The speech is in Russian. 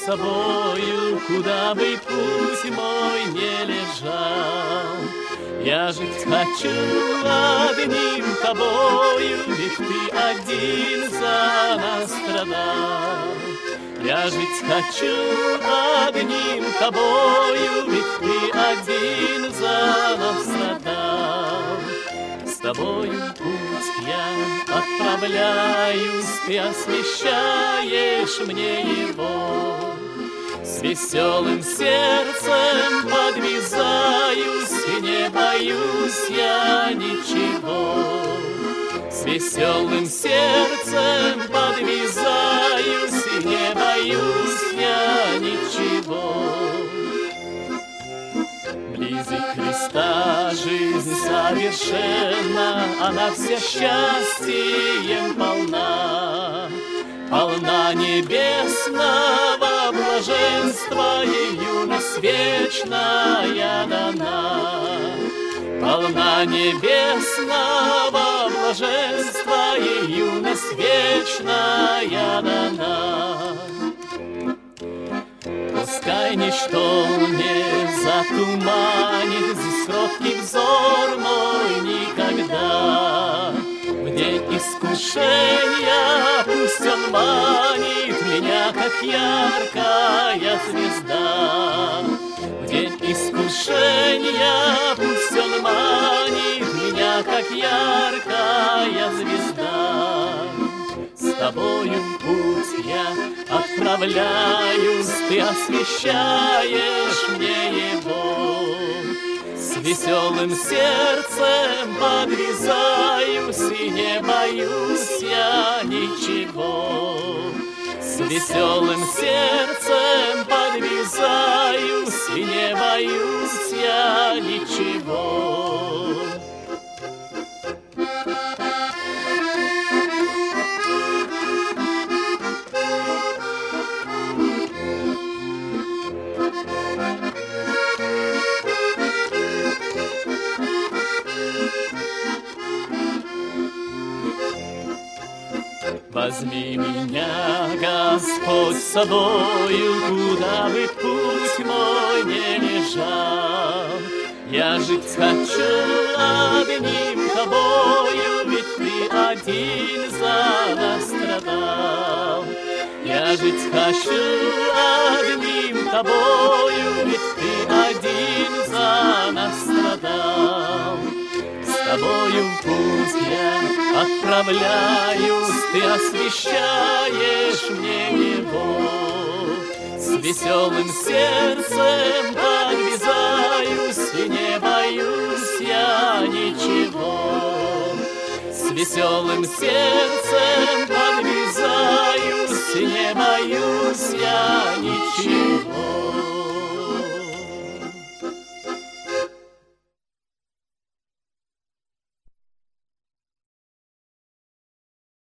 собою, куда бы путь мой не лежал. Я жить хочу одним тобою, ведь ты один за нас страдал. Я жить хочу одним тобою, ведь ты один за нас страдал. С тобою путь я отправляюсь, ты освещаешь мне его. С веселым сердцем подвязаюсь, и не боюсь я ничего. С веселым сердцем подвязаюсь, и не боюсь я ничего. Близок Христа жизнь совершенна, она вся счастьем полна. Полна небесного блаженства, и юность вечная дана. Полна небесного блаженства, и юность вечная дана. Пускай ничто не затуманит здесь кроткий взор мой никогда. В день искушения пусть он манит меня, как яркая звезда. В день искушения пусть он манит меня, как яркая звезда. С тобою путь я отправляюсь, ты освещаешь мне его. С веселым сердцем подвязаюсь, и не боюсь я ничего. С веселым сердцем подвязаюсь, и не боюсь я ничего. Возьми меня, Господь, с собою, куда бы путь мой не лежал. Я жить хочу одним тобою, ведь ты один за нас страдал. Я жить хочу одним тобою, ведь ты один за нас страдал. С тобою путь я отправляюсь, ты освещаешь мне его. С веселым сердцем подвязаюсь, и не боюсь я ничего. С веселым сердцем подвязаюсь, и не боюсь я ничего.